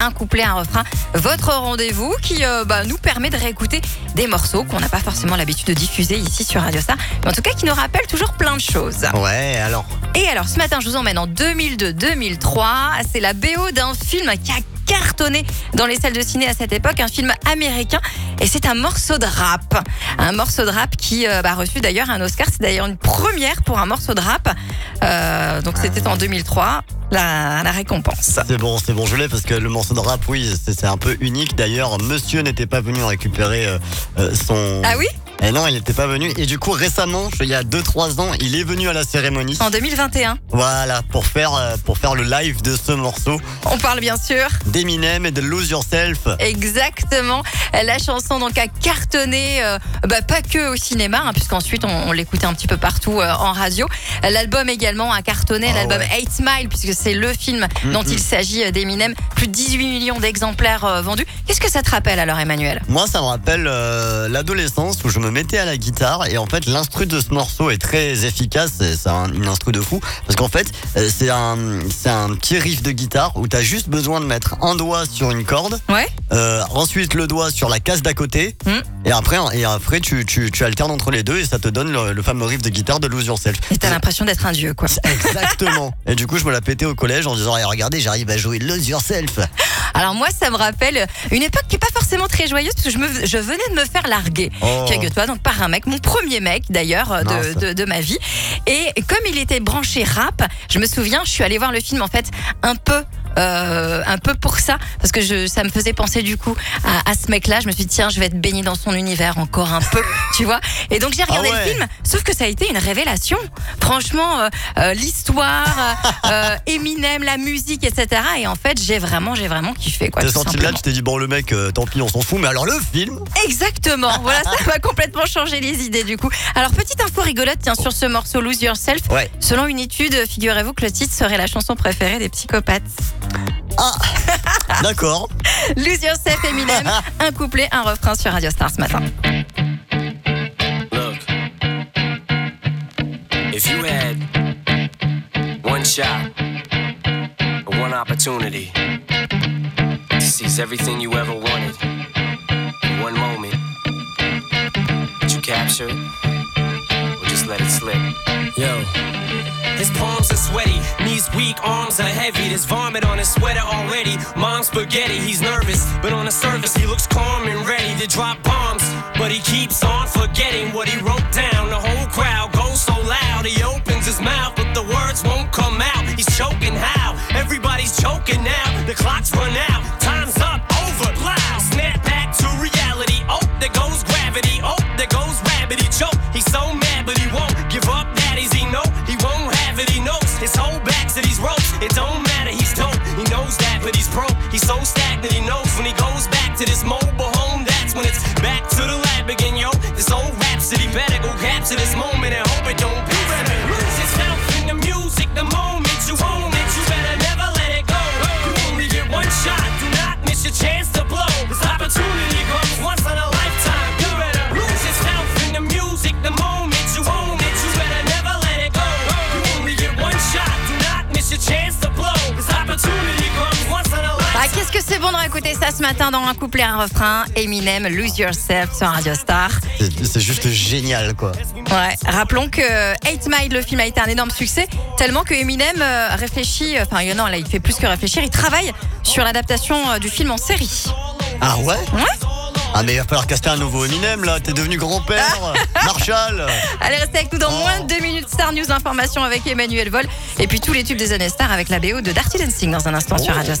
un couplet, un refrain. Votre rendez-vous qui nous permet de réécouter des morceaux qu'on n'a pas forcément l'habitude de diffuser ici sur Radio Star, mais en tout cas qui nous rappellent toujours plein de choses. Ouais, alors. Et alors, ce matin, je vous emmène en 2002-2003. C'est la BO d'un film qui a cartonné dans les salles de ciné à cette époque, un film américain, et c'est un morceau de rap. Un morceau de rap qui a reçu d'ailleurs un Oscar. C'est d'ailleurs une première pour un morceau de rap. Donc c'était en 2003. La récompense. C'est bon, je l'ai parce que le morceau de rap, oui, c'est un peu unique. D'ailleurs, monsieur n'était pas venu récupérer son... Ah oui ? Et non, il n'était pas venu. Et du coup, récemment, il y a 2-3 ans, il est venu à la cérémonie. En 2021. Voilà, pour faire le live de ce morceau. On parle bien sûr d'Eminem et de Lose Yourself. Exactement. La chanson donc a cartonné, pas que au cinéma, puisqu'ensuite on l'écoutait un petit peu partout en radio. L'album également a cartonné, l'album 8 Mile, puisque c'est le film dont il s'agit d'Eminem. Plus de 18 millions d'exemplaires vendus. Qu'est-ce que ça te rappelle alors, Emmanuel ? Moi, ça me rappelle l'adolescence où je me mettais à la guitare et en fait l'instru de ce morceau est très efficace. C'est une instru de fou parce qu'en fait c'est un petit riff de guitare où t'as juste besoin de mettre un doigt sur une corde, ensuite le doigt sur la case d'à côté et après tu alternes entre les deux et ça te donne le fameux riff de guitare de Lose Yourself. Et t'as l'impression d'être un dieu, quoi. Exactement. Et du coup je me la pétais au collège en disant regardez, j'arrive à jouer Lose Yourself. Alors moi, ça me rappelle une époque qui est pas forcément très joyeuse parce que je venais de me faire larguer. Figure-toi, donc par un mec, mon premier mec d'ailleurs de ma vie. Et comme il était branché rap, je me souviens, je suis allée voir le film en fait un peu pour ça, parce que ça me faisait penser du coup à ce mec-là. Je me suis dit tiens, je vais être baignée dans son univers encore un peu, tu vois. Et donc j'ai regardé le film, sauf que ça a été une révélation. Franchement, l'histoire, Eminem, la musique, etc. Et en fait, j'ai vraiment kiffé, quoi. T'es sorti de là, tu t'es dit bon le mec, tant pis, on s'en fout. Mais alors le film. Exactement. Voilà, ça m'a complètement changé les idées du coup. Alors petite info rigolote, tiens, sur ce morceau Lose Yourself. Selon une étude, figurez-vous que le titre serait la chanson préférée des psychopathes. Ah, d'accord. Lose Yourself, Eminem, un couplet, un refrain sur Radio Star ce matin. Look, if you had one shot, one opportunity to seize everything you ever wanted in one moment, would you capture it or just let it slip? Yo. His palms are sweaty, knees weak, arms are heavy. There's vomit on his sweater already. Mom's spaghetti, he's nervous, but on the surface he looks calm and ready to drop bombs. But he keeps on forgetting what he wrote down. The whole crowd goes so loud, he opens his mouth, but the words won't come out. He's choking how? Everybody's choking now. The clock's run out, time's up, over, loud. Snap back to reality. Oh, there goes gravity. Oh, there goes rabbit. He choke. He's so mad, but he won't give up. That is he know he won't have it. He knows his whole back to these ropes. It don't matter. He's dope. He knows that, but he's broke. He's so stagnant. He knows when he goes back to this mobile home, that's when it's back to the lab again, yo. This old rhapsody better go capture this moment and hope it don't be. You better lose yourself in the music. The moment you own it, you better never let it go. You only get one shot. Do not miss your chance to blow. This opportunity comes once in a lifetime. You better lose yourself in the music. The moment you own it, you better never let it go. You only get one shot. Do not miss your chance to blow. This opportunity comes once in a lifetime. Qu'est-ce que c'est bon de réécouter ça ce matin dans un couplet, un refrain. Eminem, Lose Yourself sur Radio Star. C'est juste génial, quoi. Ouais, rappelons que 8 Mile, le film a été un énorme succès, tellement que Eminem réfléchit, il fait plus que réfléchir, il travaille sur l'adaptation du film en série. Ah ouais ? Ah mais il va falloir caster un nouveau Eminem là, t'es devenu grand-père, Marshall. Allez, restez avec nous dans moins de 2 minutes. Star News, information avec Emmanuel Vol. Et puis tous les tubes des années Star avec la BO de Dirty Dancing dans un instant sur Radio Star.